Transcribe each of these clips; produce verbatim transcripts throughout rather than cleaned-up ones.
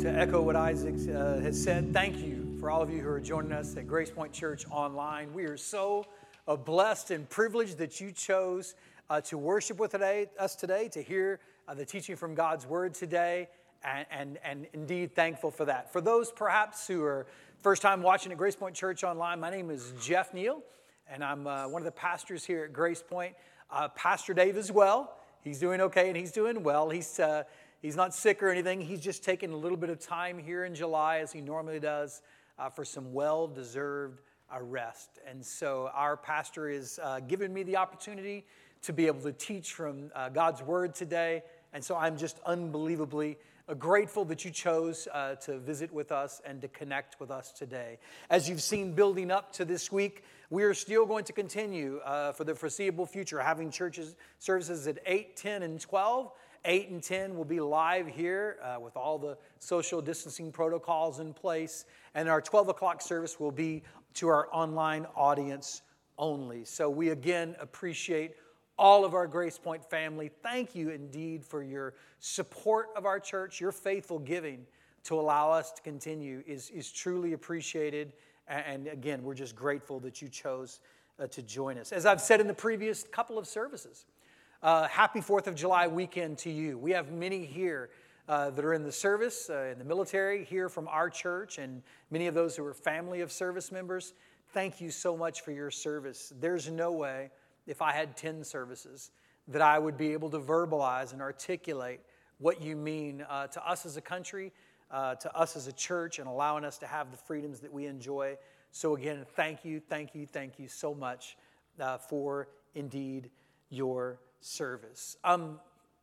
to echo what Isaac uh, has said, thank you for all of you who are joining us at Grace Point Church online. We are so uh, blessed and privileged that you chose uh, to worship with today, us today, to hear uh, the teaching from God's Word today, and, and, and indeed thankful for that. For those perhaps who are first time watching at Grace Point Church online, my name is Jeff Neal, and I'm uh, one of the pastors here at Grace Point. Uh, Pastor Dave as well. He's doing okay and he's doing well. He's uh, He's not sick or anything. He's just taking a little bit of time here in July, as he normally does, uh, for some well-deserved uh, rest. And so our pastor is uh, giving me the opportunity to be able to teach from uh, God's Word today. And so I'm just unbelievably uh, grateful that you chose uh, to visit with us and to connect with us today. As you've seen building up to this week, we are still going to continue uh, for the foreseeable future, having churches services at eight, ten, and twelve. eight and ten will be live here uh, with all the social distancing protocols in place. And our twelve o'clock service will be to our online audience only. So we again appreciate all of our Grace Point family. Thank you indeed for your support of our church. Your faithful giving to allow us to continue is, is truly appreciated. And again, we're just grateful that you chose uh, to join us. As I've said in the previous couple of services, Uh, happy fourth of July weekend to you. We have many here uh, that are in the service, uh, in the military, here from our church, and many of those who are family of service members. Thank you so much for your service. There's no way, if I had ten services, that I would be able to verbalize and articulate what you mean uh, to us as a country, uh, to us as a church, and allowing us to have the freedoms that we enjoy. So again, thank you, thank you, thank you so much uh, for indeed your service. Um,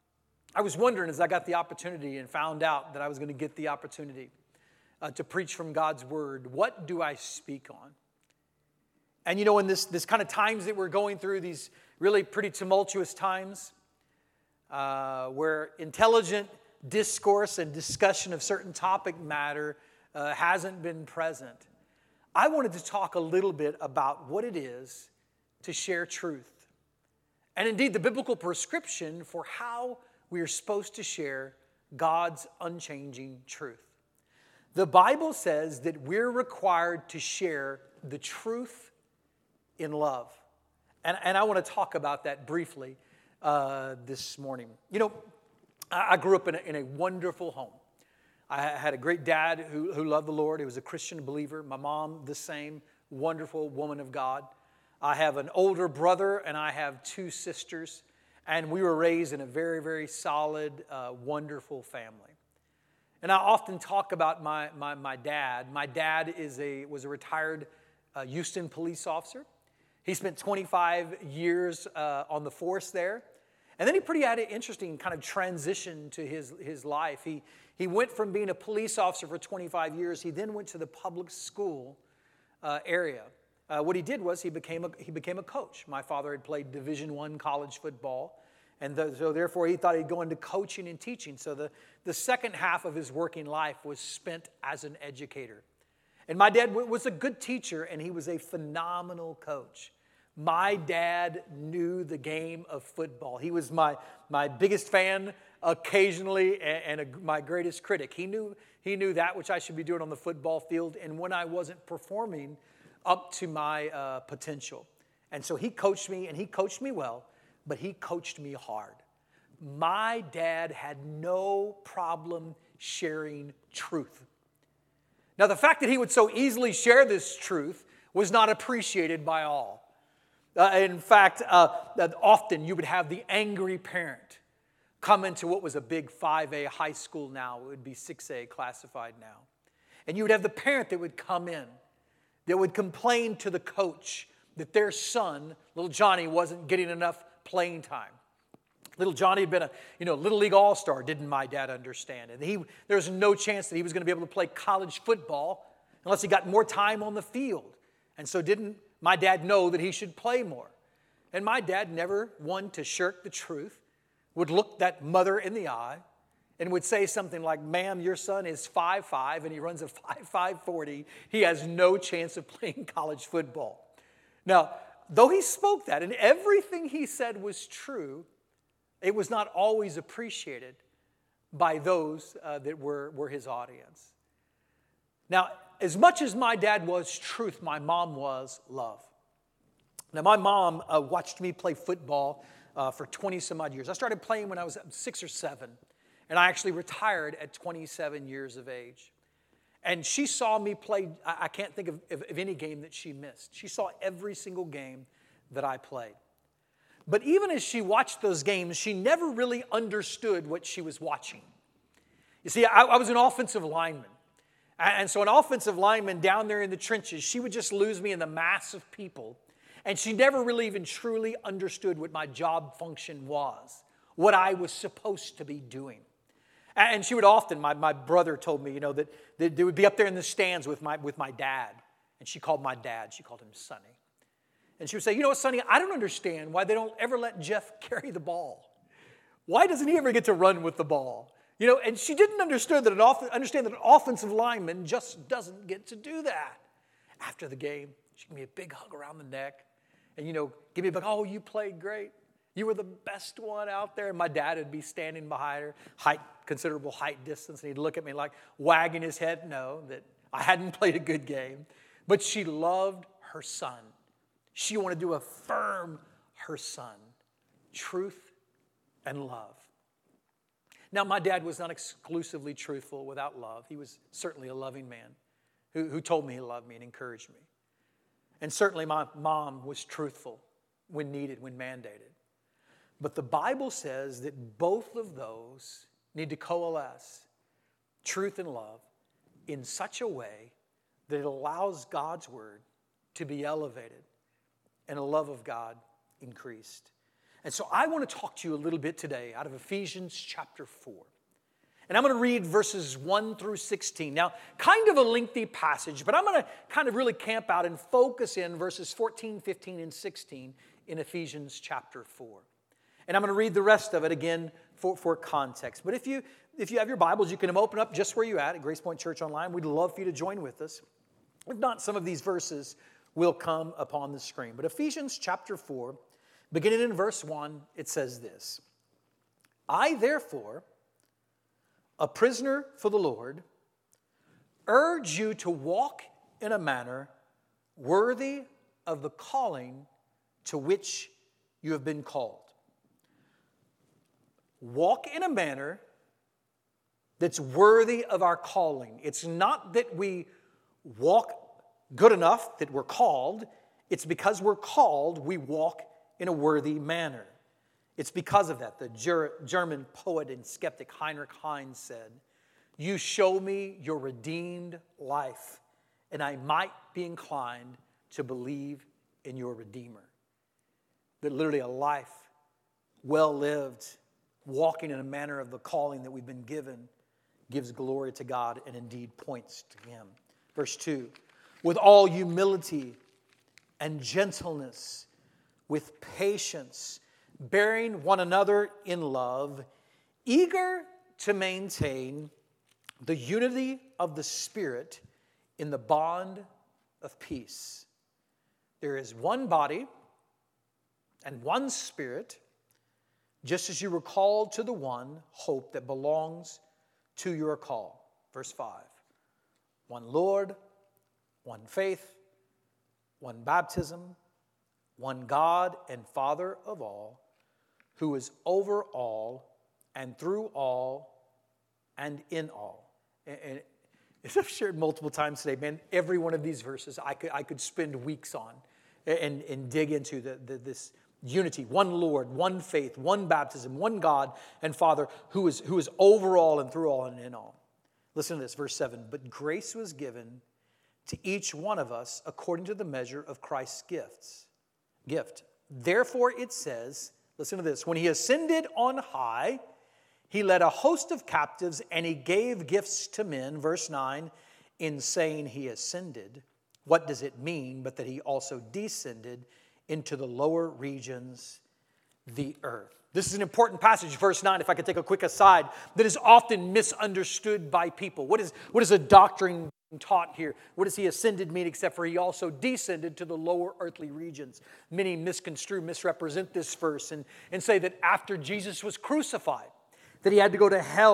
I was wondering as I got the opportunity and found out that I was going to get the opportunity uh, to preach from God's Word, what do I speak on? And you know, in this, this kind of times that we're going through, these really pretty tumultuous times, uh, where intelligent discourse and discussion of certain topic matter uh, hasn't been present, I wanted to talk a little bit about what it is to share truth. And indeed, the biblical prescription for how we are supposed to share God's unchanging truth. The Bible says that we're required to share the truth in love. And, and I want to talk about that briefly uh, this morning. You know, I, I grew up in a, in a wonderful home. I had a great dad who, who loved the Lord. He was a Christian believer. My mom, the same, wonderful woman of God. I have an older brother and I have two sisters, and we were raised in a very, very solid, uh, wonderful family. And I often talk about my, my, my dad. My dad is a, was a retired uh, Houston police officer. He spent twenty-five years uh, on the force there. And then he pretty had an interesting kind of transition to his, his life. He, he went from being a police officer for twenty-five years. He then went to the public school uh, area. Uh, what he did was he became a, he became a coach. My father had played Division One college football, and the, so therefore he thought he'd go into coaching and teaching. So the, the second half of his working life was spent as an educator. And my dad w- was a good teacher, and he was a phenomenal coach. My dad knew the game of football. He was my, my biggest fan occasionally and, and a, my greatest critic. He knew, he knew that which I should be doing on the football field, and when I wasn't performing up to my uh, potential. And so he coached me, and he coached me well, but he coached me hard. My dad had no problem sharing truth. Now, the fact that he would so easily share this truth was not appreciated by all. Uh, in fact, uh, often you would have the angry parent come into what was a big five A high school now. It would be six A classified now. And you would have the parent that would come in that would complain to the coach that their son, little Johnny, wasn't getting enough playing time. Little Johnny had been a you know Little League All-Star, didn't my dad understand. And he, there was no chance that he was going to be able to play college football unless he got more time on the field. And so didn't my dad know that he should play more. And my dad, never one to shirk the truth, would look that mother in the eye and would say something like, ma'am, your son is five five and he runs a five five forty. He has no chance of playing college football. Now, though he spoke that and everything he said was true, it was not always appreciated by those uh, that were, were his audience. Now, as much as my dad was truth, my mom was love. Now, my mom uh, watched me play football uh, for twenty some odd years. I started playing when I was six or seven, and I actually retired at twenty-seven years of age. And she saw me play, I, I can't think of, of, of any game that she missed. She saw every single game that I played. But even as she watched those games, she never really understood what she was watching. You see, I, I was an offensive lineman. And so an offensive lineman down there in the trenches, she would just lose me in the mass of people. And she never really even truly understood what my job function was, what I was supposed to be doing. And she would often, my, my brother told me, you know, that, that they would be up there in the stands with my, with my dad. And she called my dad, she called him Sonny. And she would say, you know what, Sonny, I don't understand why they don't ever let Jeff carry the ball. Why doesn't he ever get to run with the ball? You know, and she didn't understand that, an off, understand that an offensive lineman just doesn't get to do that. After the game, she'd give me a big hug around the neck. And, you know, give me a big, oh, you played great. You were the best one out there. And my dad would be standing behind her, height, considerable height distance. And he'd look at me like wagging his head, no, that I hadn't played a good game. But she loved her son. She wanted to affirm her son. Truth and love. Now, my dad was not exclusively truthful without love. He was certainly a loving man who, who told me he loved me and encouraged me. And certainly my mom was truthful when needed, when mandated. But the Bible says that both of those need to coalesce, truth and love, in such a way that it allows God's word to be elevated and the love of God increased. And so I want to talk to you a little bit today out of Ephesians chapter four. And I'm going to read verses one through sixteen. Now, kind of a lengthy passage, but I'm going to kind of really camp out and focus in verses fourteen, fifteen, and sixteen in Ephesians chapter four. And I'm going to read the rest of it again for, for context. But if you, if you have your Bibles, you can open up just where you're at at Grace Point Church Online. We'd love for you to join with us. If not, some of these verses will come upon the screen. But Ephesians chapter four, beginning in verse one, it says this. I, therefore, a prisoner for the Lord, urge you to walk in a manner worthy of the calling to which you have been called. Walk in a manner that's worthy of our calling. It's not that we walk good enough that we're called. It's because we're called, we walk in a worthy manner. It's because of that. The Ger- German poet and skeptic Heinrich Heine said, you show me your redeemed life, and I might be inclined to believe in your Redeemer. That literally a life well lived, walking in a manner of the calling that we've been given, gives glory to God and indeed points to Him. Verse two, with all humility and gentleness, with patience, bearing one another in love, eager to maintain the unity of the Spirit in the bond of peace. There is one body and one Spirit, just as you were called to the one hope that belongs to your call. Verse five, one Lord, one faith, one baptism, one God and Father of all, who is over all and through all and in all. And as I've shared multiple times today, man, every one of these verses I could, I could spend weeks on and, and dig into the, the, this unity. One Lord, one faith, one baptism, one God and Father who is, who is over all and through all and in all. Listen to this, verse seven. But grace was given to each one of us according to the measure of Christ's gifts. Gift. Therefore it says, listen to this, when he ascended on high, he led a host of captives and he gave gifts to men. Verse nine, in saying he ascended, what does it mean but that he also descended into the lower regions, the earth? This is an important passage, verse nine, if I could take a quick aside, that is often misunderstood by people. What is, what is a doctrine taught here? What does he ascended mean except for he also descended to the lower earthly regions? Many misconstrue, misrepresent this verse and, and say that after Jesus was crucified, that he had to go to hell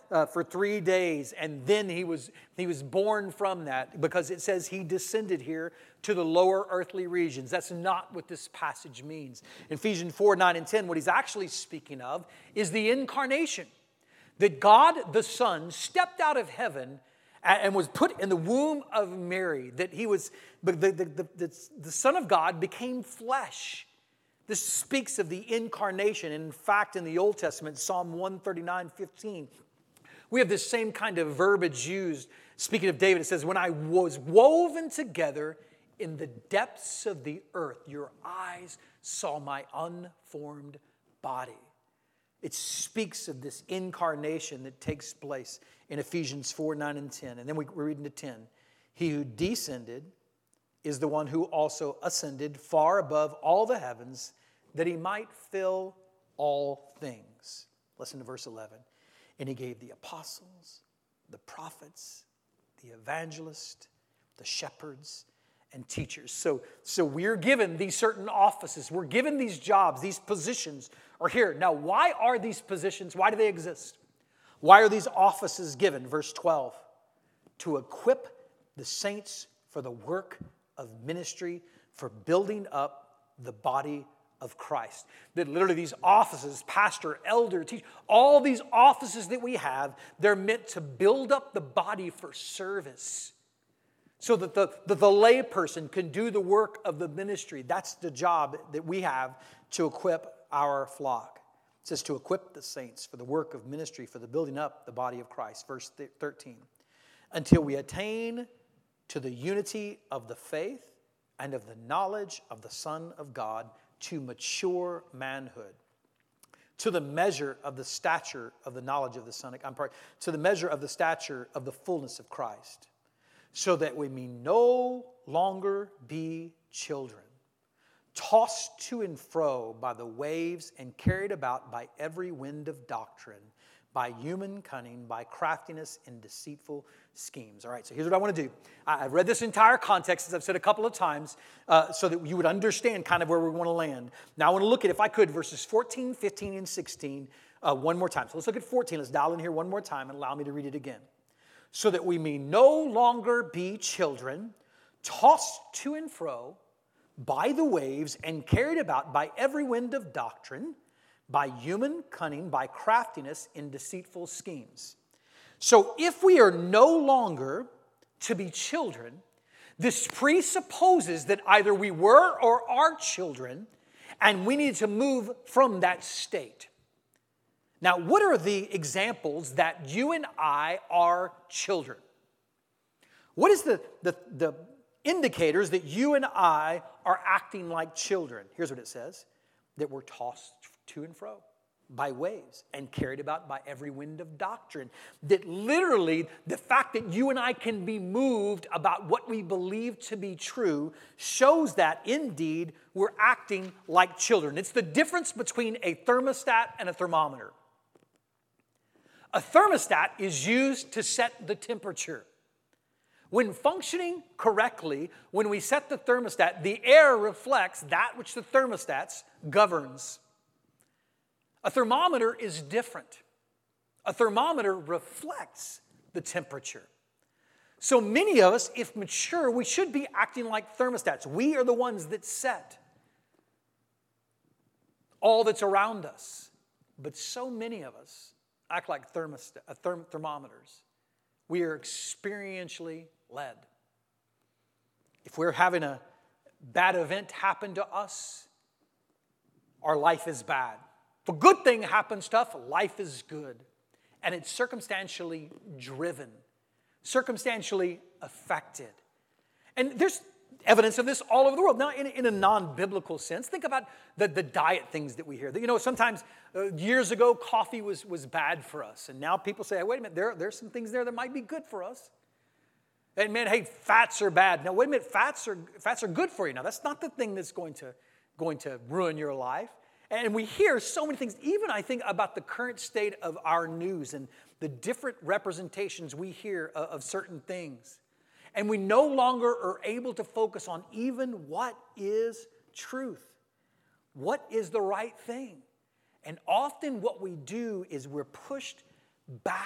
uh, for three days, and then he was, he was born from that, because it says he descended here to the lower earthly regions. That's not what this passage means. In Ephesians four, nine, and ten, what he's actually speaking of is the incarnation. That God the Son stepped out of heaven and was put in the womb of Mary. That he was, the, the, the, the, the Son of God became flesh. This speaks of the incarnation. In fact, in the Old Testament, Psalm one thirty-nine, fifteen, we have this same kind of verbiage used. Speaking of David, it says, when I was woven together in the depths of the earth, your eyes saw my unformed body. It speaks of this incarnation that takes place in Ephesians four, nine, and ten. And then we read into ten. He who descended is the one who also ascended far above all the heavens, that he might fill all things. Listen to verse eleven. And he gave the apostles, the prophets, the evangelists, the shepherds, and teachers. So, so we're given these certain offices. We're given these jobs. These positions are here. Now, why are these positions? Why do they exist? Why are these offices given? Verse twelve. To equip the saints for the work of ministry, for building up the body of Christ. That literally these offices, pastor, elder, teacher, all these offices that we have, they're meant to build up the body for service. So that the, the, the lay person can do the work of the ministry. That's the job that we have to equip our flock. It says to equip the saints for the work of ministry, for the building up the body of Christ. Verse thirteen. Until we attain to the unity of the faith and of the knowledge of the Son of God, to mature manhood, to the measure of the stature of the knowledge of the Son of God, I'm sorry, to the measure of the stature of the fullness of Christ, so that we may no longer be children, tossed to and fro by the waves and carried about by every wind of doctrine, by human cunning, by craftiness and deceitful schemes. All right, so here's what I want to do. I've read this entire context, as I've said a couple of times, uh, so that you would understand kind of where we want to land. Now I want to look at, if I could, verses fourteen, fifteen, and sixteen uh, one more time. So let's look at fourteen. Let's dial in here one more time and allow me to read it again. So that we may no longer be children, tossed to and fro by the waves and carried about by every wind of doctrine, by human cunning, by craftiness in deceitful schemes. So if we are no longer to be children, this presupposes that either we were or are children, and we need to move from that state. Now, what are the examples that you and I are children? What is the, the, the indicators that you and I are acting like children? Here's what it says, that we're tossed to and fro by waves and carried about by every wind of doctrine. That literally the fact that you and I can be moved about what we believe to be true shows that indeed we're acting like children. It's the difference between a thermostat and a thermometer. A thermostat is used to set the temperature. When functioning correctly, when we set the thermostat, the air reflects that which the thermostat governs. A thermometer is different. A thermometer reflects the temperature. So many of us, if mature, we should be acting like thermostats. We are the ones that set all that's around us. But so many of us act like thermostat, uh, therm, thermometers. We are experientially led. If we're having a bad event happen to us, our life is bad. If a good thing happens to us, life is good. And it's circumstantially driven, circumstantially affected. And there's evidence of this all over the world. Now, in, in a non-biblical sense, think about the, the diet things that we hear. You know, sometimes uh, years ago, coffee was, was bad for us. And now people say, hey, wait a minute, there, there's some things there that might be good for us. And man, hey, fats are bad. Now, wait a minute, fats are, fats are good for you. Now, that's not the thing that's going to, going to ruin your life. And we hear so many things, even I think about the current state of our news and the different representations we hear of, of certain things. And we no longer are able to focus on even what is truth. What is the right thing? And often what we do is we're pushed back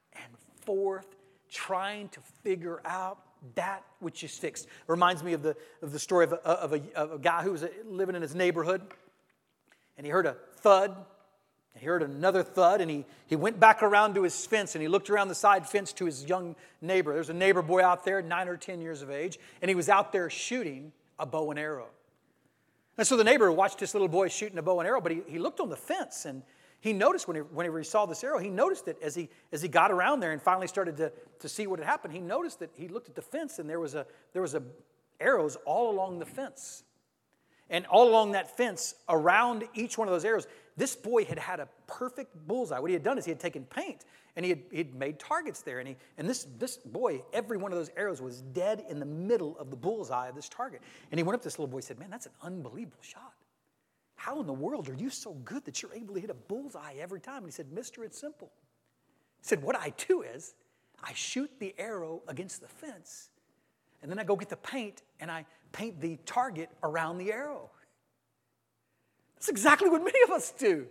and forth, trying to figure out that which is fixed. It reminds me of the, of the story of a, of, a, of a guy who was living in his neighborhood, and he heard a thud, and he heard another thud, and he, he went back around to his fence, and he looked around the side fence to his young neighbor. There's a neighbor boy out there, nine or ten years of age, and he was out there shooting a bow and arrow. And so the neighbor watched this little boy shooting a bow and arrow, but he, he looked on the fence, and he noticed when he, whenever he saw this arrow, he noticed that as he as he got around there and finally started to, to see what had happened, he noticed that he looked at the fence and there was a there was a arrows all along the fence. And all along that fence, around each one of those arrows, this boy had had a perfect bullseye. What he had done is he had taken paint and he had, he had made targets there. And, he, and this, this boy, every one of those arrows was dead in the middle of the bullseye of this target. And he went up to this little boy and said, "Man, that's an unbelievable shot. How in the world are you so good that you're able to hit a bullseye every time?" And he said, "Mister, it's simple." He said, "What I do is I shoot the arrow against the fence, and then I go get the paint, and I paint the target around the arrow." That's exactly what many of us do.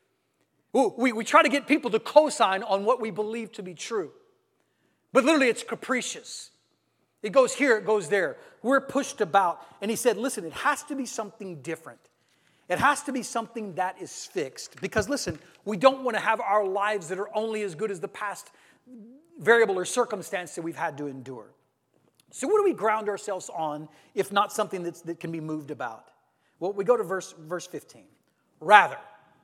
We, we try to get people to co-sign on what we believe to be true. But literally, it's capricious. It goes here, it goes there. We're pushed about. And he said, listen, it has to be something different. It has to be something that is fixed. Because listen, we don't want to have our lives that are only as good as the past variable or circumstance that we've had to endure. So what do we ground ourselves on if not something that's, that can be moved about? Well, we go to verse, verse fifteen. Rather.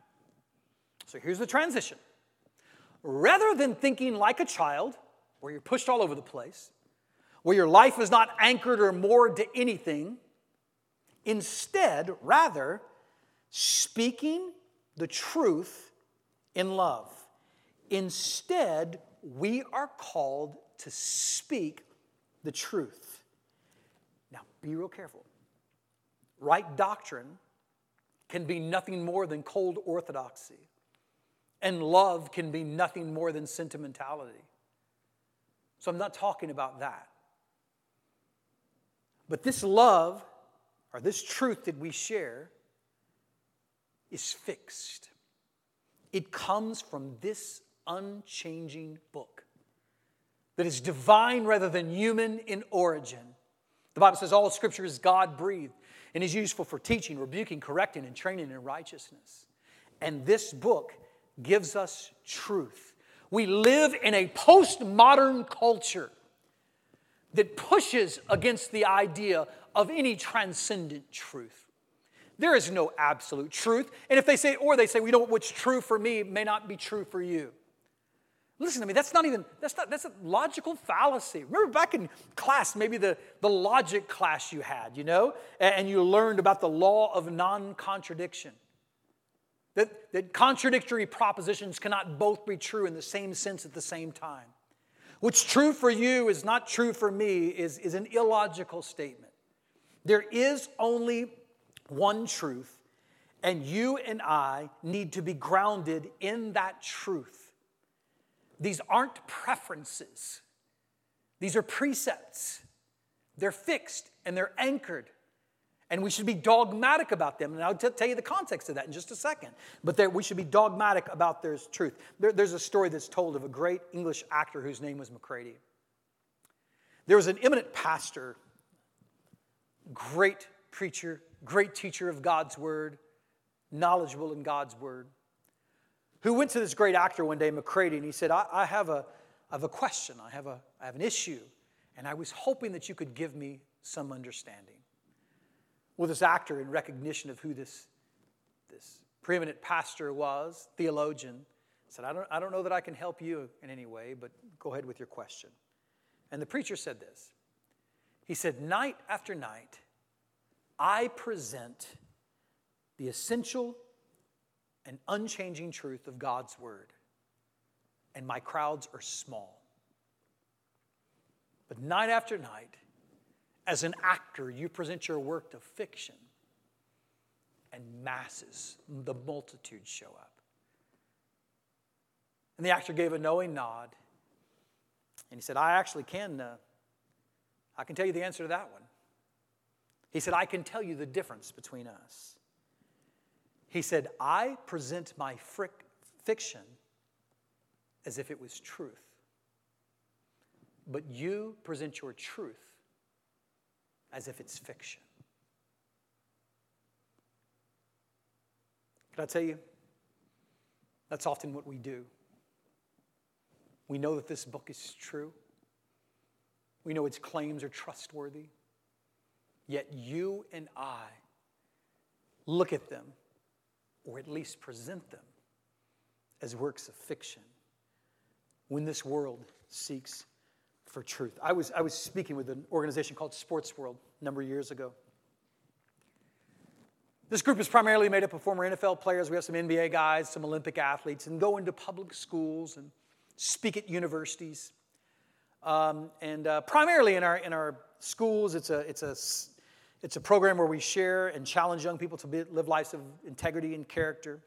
So here's the transition. Rather than thinking like a child, where you're pushed all over the place, where your life is not anchored or moored to anything, instead, rather, speaking the truth in love. Instead, we are called to speak the truth. Now, be real careful. Right doctrine can be nothing more than cold orthodoxy, and love can be nothing more than sentimentality. So I'm not talking about that. But this love, or this truth that we share, is fixed. It comes from this unchanging book that is divine rather than human in origin. The Bible says all Scripture is God-breathed and is useful for teaching, rebuking, correcting, and training in righteousness. And this book gives us truth. We live in a postmodern culture that pushes against the idea of any transcendent truth. There is no absolute truth. And if they say, or they say, we know what's true for me may not be true for you. Listen to me, that's not even, that's not, that's a logical fallacy. Remember back in class, maybe the, the logic class you had, you know, and you learned about the law of non-contradiction. That, that contradictory propositions cannot both be true in the same sense at the same time. What's true for you is not true for me is, is an illogical statement. There is only one truth, and you and I need to be grounded in that truth. These aren't preferences. These are precepts. They're fixed and they're anchored. And we should be dogmatic about them. And I'll t- tell you the context of that in just a second. But there, we should be dogmatic about their truth. There, there's a story that's told of a great English actor whose name was Macready. There was an eminent pastor, great preacher, great teacher of God's Word, knowledgeable in God's Word, who went to this great actor one day, Macready, and he said, I, I, have a, I have a question, I have, a, I have an issue, and I was hoping that you could give me some understanding. Well, this actor, in recognition of who this, this preeminent pastor was, theologian, said, I don't, I don't know that I can help you in any way, but go ahead with your question. And the preacher said this. He said, night after night, I present the essential and unchanging truth of God's Word, and my crowds are small. But night after night, as an actor, you present your work of fiction, and masses, the multitude show up. And the actor gave a knowing nod, and he said, I actually can, uh, I can tell you the answer to that one. He said, I can tell you the difference between us. He said, I present my fric- fiction as if it was truth. but you present your truth as if it's fiction. Can I tell you? That's often what we do. We know that this book is true. We know its claims are trustworthy. Yet you and I look at them, or at least present them, as works of fiction when this world seeks for truth. I was, I was speaking with an organization called Sports World a number of years ago. This group is primarily made up of former N F L players. We have some N B A guys, some Olympic athletes, and go into public schools and speak at universities. Um, and uh, primarily in our in our schools, it's a it's a it's a program where we share and challenge young people to be, live lives of integrity and character,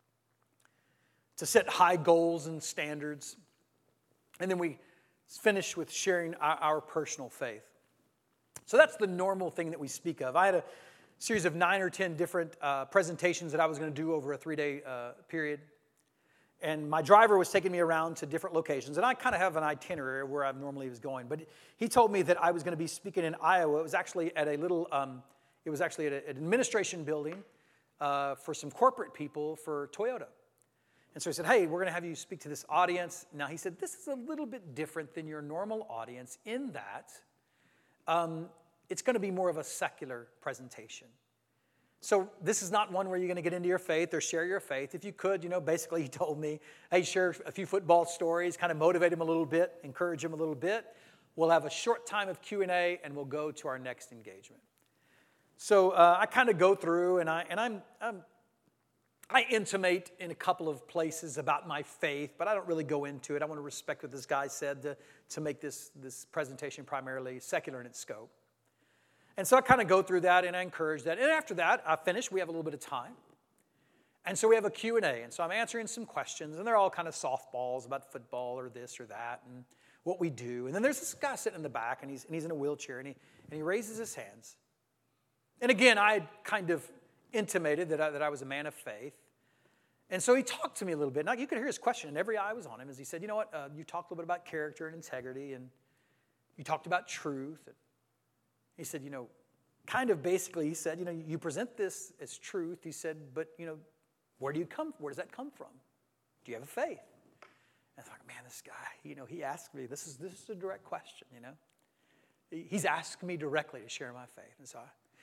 to set high goals and standards, and then we finish with sharing our, our personal faith. So that's the normal thing that we speak of. I had a series of nine or ten different uh, presentations that I was going to do over a three-day uh, period. And my driver was taking me around to different locations. And I kind of have an itinerary where I normally was going. But he told me that I was going to be speaking in Iowa. It was actually at a little, um, it was actually at a, an administration building uh, for some corporate people for Toyota. And so he said, hey, we're going to have you speak to this audience. Now, he said, this is a little bit different than your normal audience in that um, it's going to be more of a secular presentation. So this is not one where you're going to get into your faith or share your faith. If you could, you know, basically he told me, hey, share a few football stories, kind of motivate him a little bit, encourage him a little bit. We'll have a short time of Q and A, and we'll go to our next engagement. So uh, I kind of go through, and, I, and I'm, I'm, I intimate in a couple of places about my faith, but I don't really go into it. I want to respect what this guy said to, to make this, this presentation primarily secular in its scope. And so I kind of go through that, and I encourage that. And after that, I finish. We have a little bit of time. And so we have a Q and A. And so I'm answering some questions, and they're all kind of softballs about football or this or that and what we do. And then there's this guy sitting in the back, and he's, and he's in a wheelchair, and he, and he raises his hands. And again, I had kind of intimated that I, that I was a man of faith. And so he talked to me a little bit. Now, you could hear his question, and every eye was on him as he said, you know what, uh, you talked a little bit about character and integrity, and you talked about truth. And he said, you know, kind of basically, he said, you know, you present this as truth. He said, but, you know, where do you come, where does that come from? Do you have a faith? And I thought, man, this guy, you know, he asked me, this is this is a direct question, you know. He's asked me directly to share my faith. And so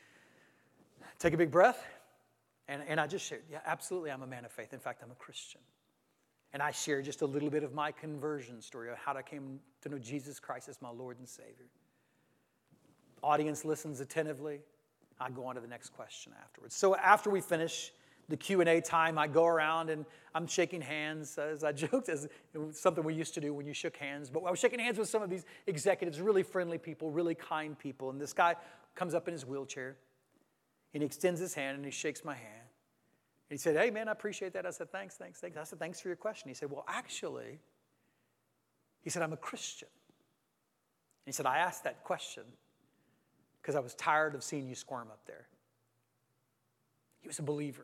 I take a big breath, and, and I just shared, yeah, absolutely, I'm a man of faith. In fact, I'm a Christian. And I shared just a little bit of my conversion story of how I came to know Jesus Christ as my Lord and Savior. Audience listens attentively. I go on to the next question afterwards. So after we finish the Q and A time, I go around and I'm shaking hands, as I joked, as it was something we used to do when you shook hands. But I was shaking hands with some of these executives, really friendly people, really kind people. And this guy comes up in his wheelchair, and he extends his hand, and he shakes my hand. And he said, hey, man, I appreciate that. I said, thanks, thanks, thanks. I said, thanks for your question. He said, well, actually, he said, I'm a Christian. And he said, I asked that question because I was tired of seeing you squirm up there. He was a believer.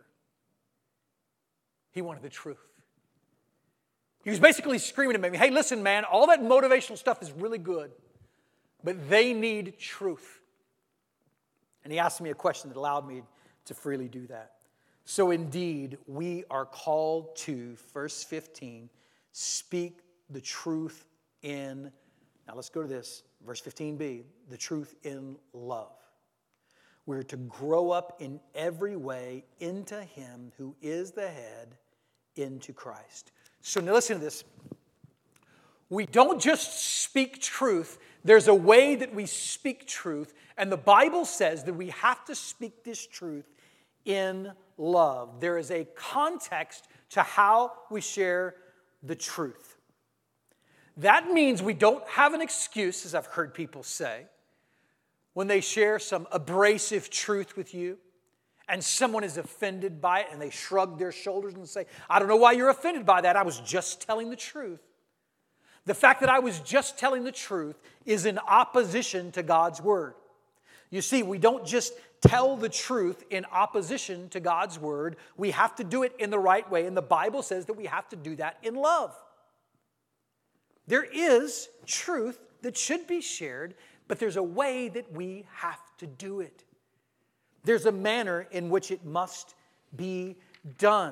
He wanted the truth. He was basically screaming at me, hey, listen, man, all that motivational stuff is really good, but they need truth. And he asked me a question that allowed me to freely do that. So indeed, we are called to, verse fifteen, speak the truth in, now let's go to this, verse fifteen b, the truth in love. We're to grow up in every way into Him who is the head, into Christ. So now listen to this. We don't just speak truth. There's a way that we speak truth. And the Bible says that we have to speak this truth in love. There is a context to how we share the truth. That means we don't have an excuse, as I've heard people say, when they share some abrasive truth with you and someone is offended by it and they shrug their shoulders and say, I don't know why you're offended by that. I was just telling the truth. The fact that I was just telling the truth is in opposition to God's word. You see, we don't just tell the truth in opposition to God's word. We have to do it in the right way, and the Bible says that we have to do that in love. There is truth that should be shared, but there's a way that we have to do it. There's a manner in which it must be done.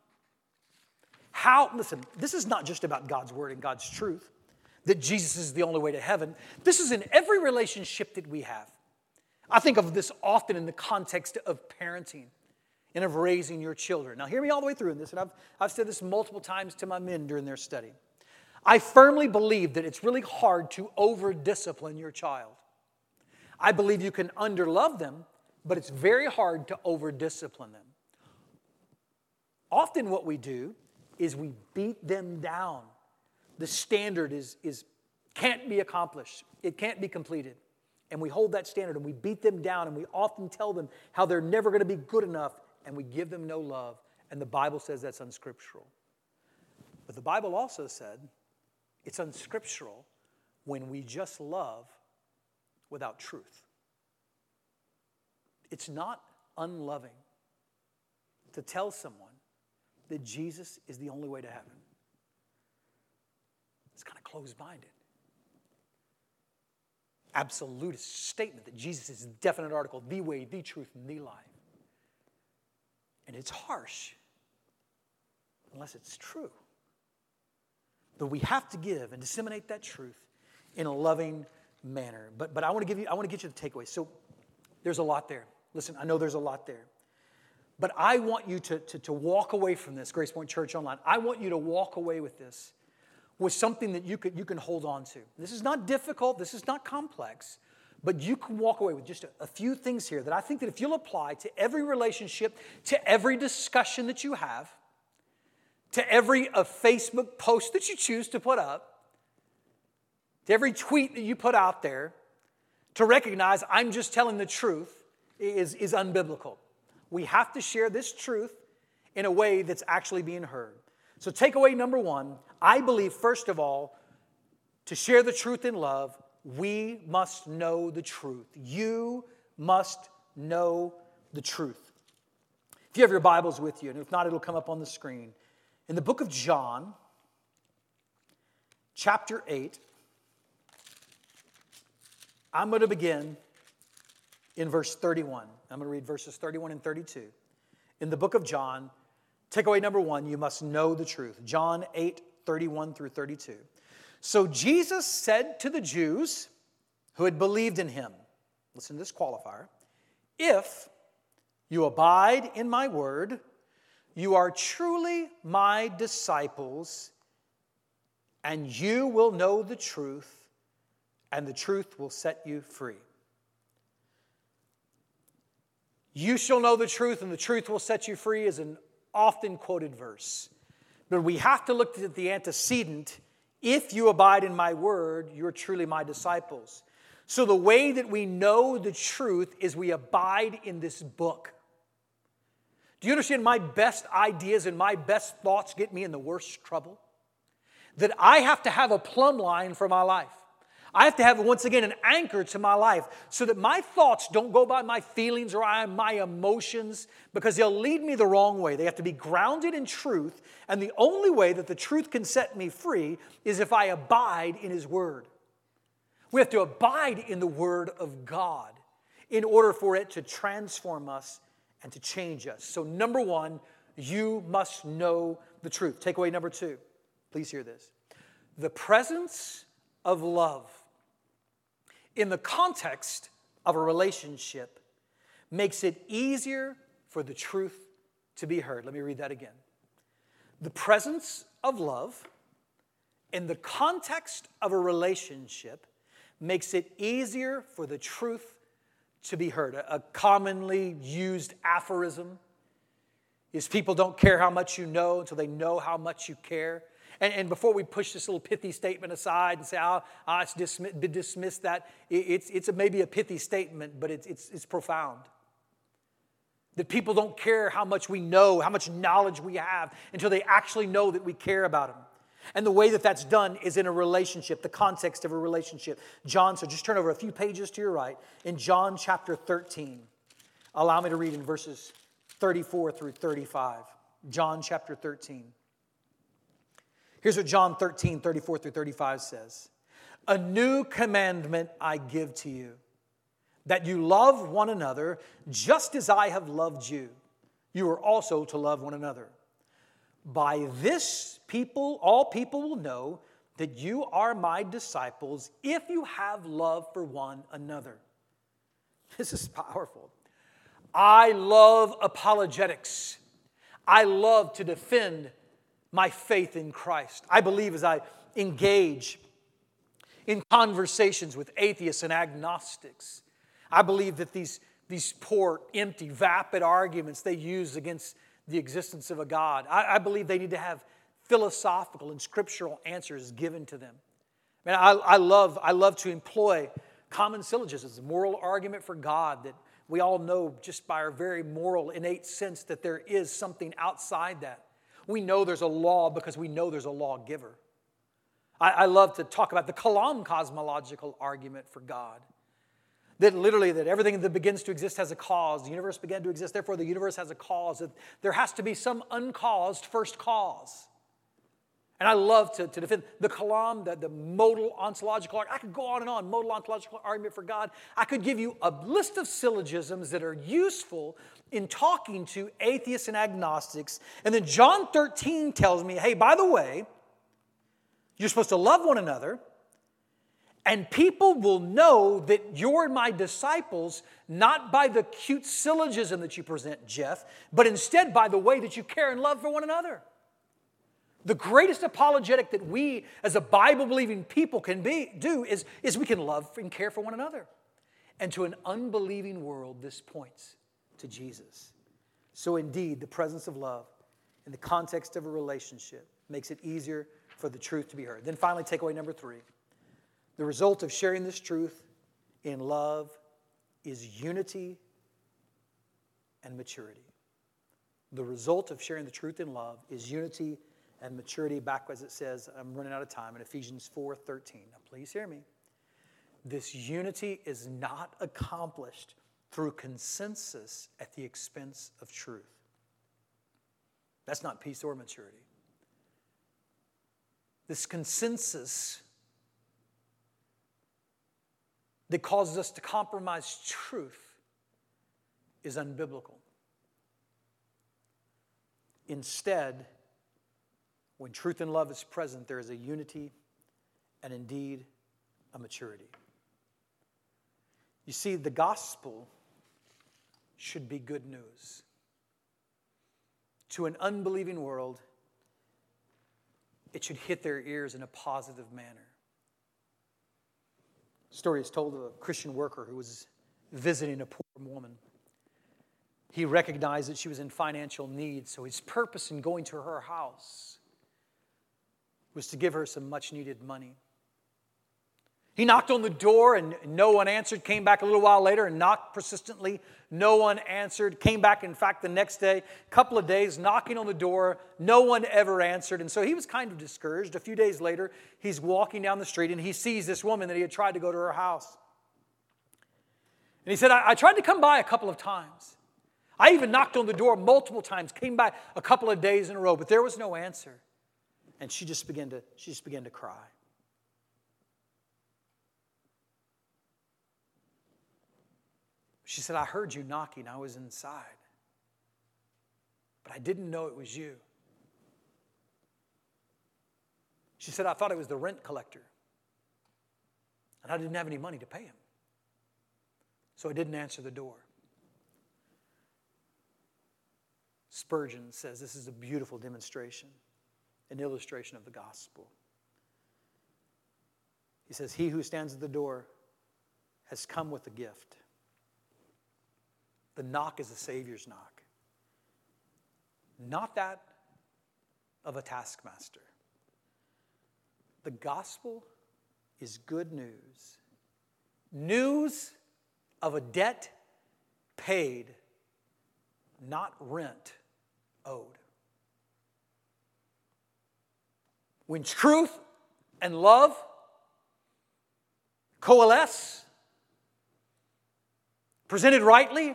How, listen, this is not just about God's word and God's truth, that Jesus is the only way to heaven. This is in every relationship that we have. I think of this often in the context of parenting and of raising your children. Now, hear me all the way through in this, and I've, I've said this multiple times to my men during their study. I firmly believe that it's really hard to over-discipline your child. I believe you can underlove them, but it's very hard to over-discipline them. Often what we do is we beat them down. The standard is, is can't be accomplished. It can't be completed. And we hold that standard and we beat them down, and we often tell them how they're never going to be good enough, and we give them no love. And the Bible says that's unscriptural. But the Bible also said it's unscriptural when we just love without truth. It's not unloving to tell someone that Jesus is the only way to heaven. It's kind of closed-minded. Absolutist statement that Jesus is the definite article, the way, the truth, and the life. And it's harsh unless it's true. But we have to give and disseminate that truth in a loving manner. But, but I want to give you, I want to get you the takeaway. So there's a lot there. Listen, I know there's a lot there. But I want you to, to, to walk away from this, Grace Point Church Online. I want you to walk away with this, with something that you, could, you can hold on to. This is not difficult. This is not complex. But you can walk away with just a, a few things here that I think that if you'll apply to every relationship, to every discussion that you have, to every a Facebook post that you choose to put up, to every tweet that you put out there, to recognize I'm just telling the truth is, is unbiblical. We have to share this truth in a way that's actually being heard. So takeaway number one, I believe, first of all, to share the truth in love, we must know the truth. You must know the truth. If you have your Bibles with you, and if not, it'll come up on the screen. In the book of John, chapter eight, I'm going to begin in verse thirty-one. I'm going to read verses thirty-one and thirty-two. In the book of John, takeaway number one, you must know the truth. John eight, thirty-one through thirty-two. So Jesus said to the Jews who had believed in him, listen to this qualifier, if you abide in my word, you are truly my disciples, and you will know the truth, and the truth will set you free. You shall know the truth, and the truth will set you free is an often quoted verse. But we have to look at the antecedent. If you abide in my word, you're truly my disciples. So the way that we know the truth is we abide in this book. Do you understand my best ideas and my best thoughts get me in the worst trouble? That I have to have a plumb line for my life. I have to have, once again, an anchor to my life so that my thoughts don't go by my feelings or my emotions, because they'll lead me the wrong way. They have to be grounded in truth, and the only way that the truth can set me free is if I abide in His Word. We have to abide in the Word of God in order for it to transform us and to change us. So number one, you must know the truth. Takeaway number two, please hear this. The presence of love in the context of a relationship makes it easier for the truth to be heard. Let me read that again. The presence of love in the context of a relationship makes it easier for the truth to be heard. A, a commonly used aphorism is people don't care how much you know until they know how much you care. And, and before we push this little pithy statement aside and say, oh, oh it's dismiss, dismiss that, it, it's, it's a, maybe a pithy statement, but it's, it's, it's profound. That people don't care how much we know, how much knowledge we have, until they actually know that we care about them. And the way that that's done is in a relationship, the context of a relationship. John, so just turn over a few pages to your right. In John chapter thirteen, allow me to read in verses thirty-four through thirty-five. John chapter thirteen. Here's what John thirteen, thirty-four through thirty-five says. A new commandment I give to you, that you love one another just as I have loved you. You are also to love one another. By this people, all people will know that you are my disciples if you have love for one another. This is powerful. I love apologetics. I love to defend my faith in Christ. I believe as I engage in conversations with atheists and agnostics, I believe that these, these poor, empty, vapid arguments they use against the existence of a God, I, I believe they need to have philosophical and scriptural answers given to them. Man, I, I, love, I love to employ common syllogisms, a moral argument for God that we all know just by our very moral, innate sense that there is something outside that. We know there's a law because we know there's a lawgiver. I, I love to talk about the Kalam cosmological argument for God. That literally that everything that begins to exist has a cause. The universe began to exist, therefore the universe has a cause. That there has to be some uncaused first cause. And I love to, to defend the Kalam, the, the modal ontological argument. I could go on and on, modal ontological argument for God. I could give you a list of syllogisms that are useful in talking to atheists and agnostics. And then John thirteen tells me, hey, by the way, you're supposed to love one another, and people will know that you're my disciples not by the cute syllogism that you present, Jeff, but instead by the way that you care and love for one another. The greatest apologetic that we as a Bible-believing people can be, do is, is we can love and care for one another. And to an unbelieving world, this points to Jesus. So indeed, the presence of love in the context of a relationship makes it easier for the truth to be heard. Then finally, takeaway number three. The result of sharing this truth in love is unity and maturity. The result of sharing the truth in love is unity and maturity. Back as it says, I'm running out of time, in Ephesians four thirteen. Now please hear me. This unity is not accomplished through consensus at the expense of truth. That's not peace or maturity. This consensus that causes us to compromise truth is unbiblical. Instead, when truth and love is present, there is a unity and indeed a maturity. You see, the gospel should be good news. To an unbelieving world, it should hit their ears in a positive manner. A story is told of a Christian worker who was visiting a poor woman. He recognized that she was in financial need, so his purpose in going to her house was to give her some much-needed money. He knocked on the door and no one answered, came back a little while later and knocked persistently. No one answered, came back, in fact, the next day, a couple of days, knocking on the door. No one ever answered. And so he was kind of discouraged. A few days later, he's walking down the street and he sees this woman that he had tried to go to her house. And he said, I, I tried to come by a couple of times. I even knocked on the door multiple times, came back a couple of days in a row, but there was no answer. And she just began to, she just began to cry. She said, I heard you knocking. I was inside. But I didn't know it was you. She said, I thought it was the rent collector. And I didn't have any money to pay him. So I didn't answer the door. Spurgeon says this is a beautiful demonstration, an illustration of the gospel. He says, he who stands at the door has come with a gift. The knock is the Savior's knock. Not that of a taskmaster. The gospel is good news. News of a debt paid, not rent owed. When truth and love coalesce, presented rightly,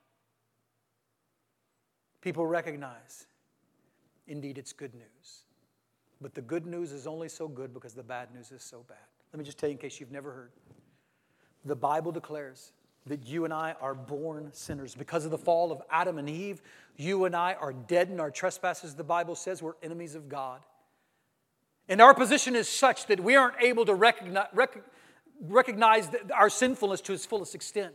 people recognize, indeed, it's good news. But the good news is only so good because the bad news is so bad. Let me just tell you in case you've never heard. The Bible declares that you and I are born sinners. Because of the fall of Adam and Eve, you and I are dead in our trespasses. The Bible says we're enemies of God. And our position is such that we aren't able to recognize, rec- recognize our sinfulness to its fullest extent.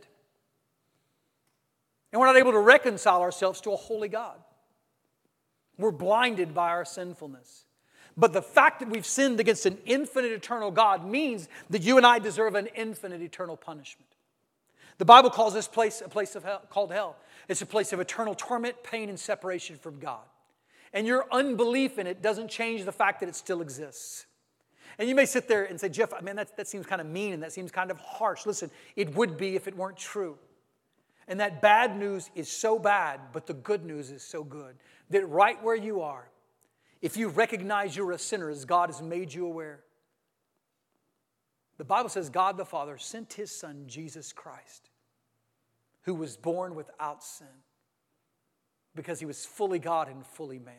And we're not able to reconcile ourselves to a holy God. We're blinded by our sinfulness. But the fact that we've sinned against an infinite eternal God means that you and I deserve an infinite eternal punishment. The Bible calls this place a place of hell, called hell. It's a place of eternal torment, pain, and separation from God. And your unbelief in it doesn't change the fact that it still exists. And you may sit there and say, Jeff, I mean, that, that seems kind of mean and that seems kind of harsh. Listen, it would be if it weren't true. And that bad news is so bad, but the good news is so good. That right where you are, if you recognize you're a sinner as God has made you aware, the Bible says God the Father sent His Son, Jesus Christ, who was born without sin because He was fully God and fully man.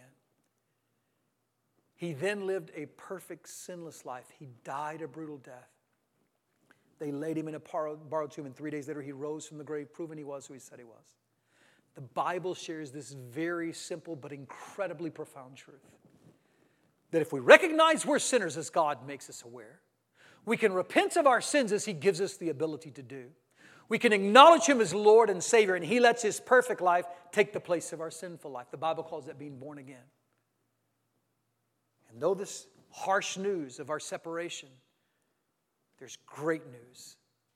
He then lived a perfect, sinless life. He died a brutal death. They laid Him in a borrowed tomb, and three days later He rose from the grave, proving He was who He said He was. The Bible shares this very simple but incredibly profound truth. That if we recognize we're sinners as God makes us aware, we can repent of our sins as He gives us the ability to do. We can acknowledge Him as Lord and Savior, and He lets His perfect life take the place of our sinful life. The Bible calls that being born again. And though this harsh news of our separation, there's great news.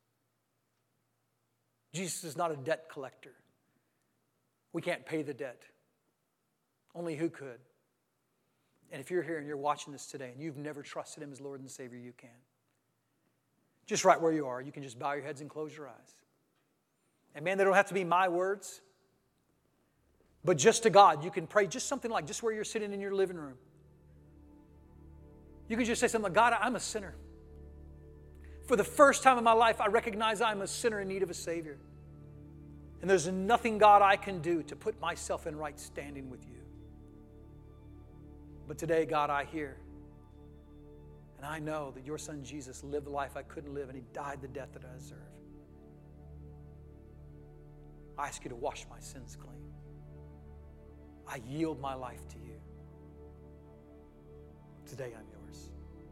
Jesus is not a debt collector. We can't pay the debt. Only who could? And if you're here and you're watching this today and you've never trusted Him as Lord and Savior, you can. Just right where you are, you can just bow your heads and close your eyes. And man, they don't have to be my words. But just to God, you can pray just something like just where you're sitting in your living room. You can just say something like, God, I'm a sinner. For the first time in my life, I recognize I'm a sinner in need of a Savior. And there's nothing, God, I can do to put myself in right standing with you. But today, God, I hear, and I know that your Son Jesus lived the life I couldn't live, and He died the death that I deserve. I ask you to wash my sins clean. I yield my life to you. Today, I'm yours.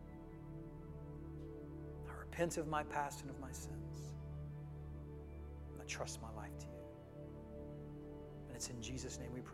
I repent of my past and of my sins. I trust my life to you. And it's in Jesus' name we pray.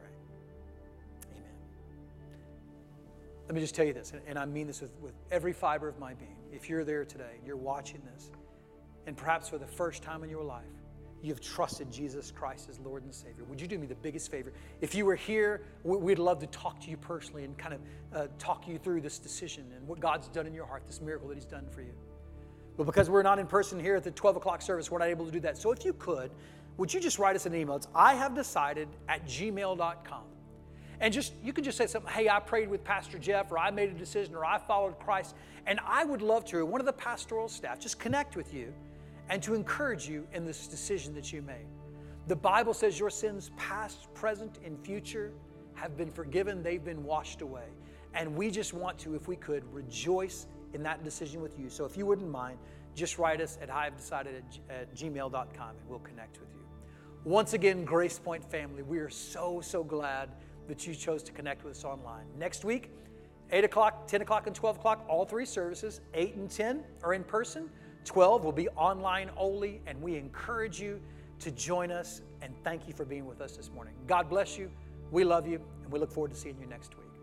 Let me just tell you this, and I mean this with, with every fiber of my being. If you're there today, you're watching this, and perhaps for the first time in your life, you've trusted Jesus Christ as Lord and Savior, would you do me the biggest favor? If you were here, we'd love to talk to you personally and kind of uh, talk you through this decision and what God's done in your heart, this miracle that He's done for you. But because we're not in person here at the twelve o'clock service, we're not able to do that. So if you could, would you just write us an email? It's I have decided at gmail dot com. And just you can just say something, hey, I prayed with Pastor Jeff, or I made a decision, or I followed Christ. And I would love to, one of the pastoral staff, just connect with you and to encourage you in this decision that you made. The Bible says your sins, past, present, and future, have been forgiven. They've been washed away. And we just want to, if we could, rejoice in that decision with you. So if you wouldn't mind, just write us at I have decided at gmail dot com, and we'll connect with you. Once again, Grace Point family, we are so, so glad that you chose to connect with us online. Next week, eight o'clock, ten o'clock, and twelve o'clock, all three services. eight and ten are in person. twelve will be online only, and we encourage you to join us, and thank you for being with us this morning. God bless you. We love you, and we look forward to seeing you next week.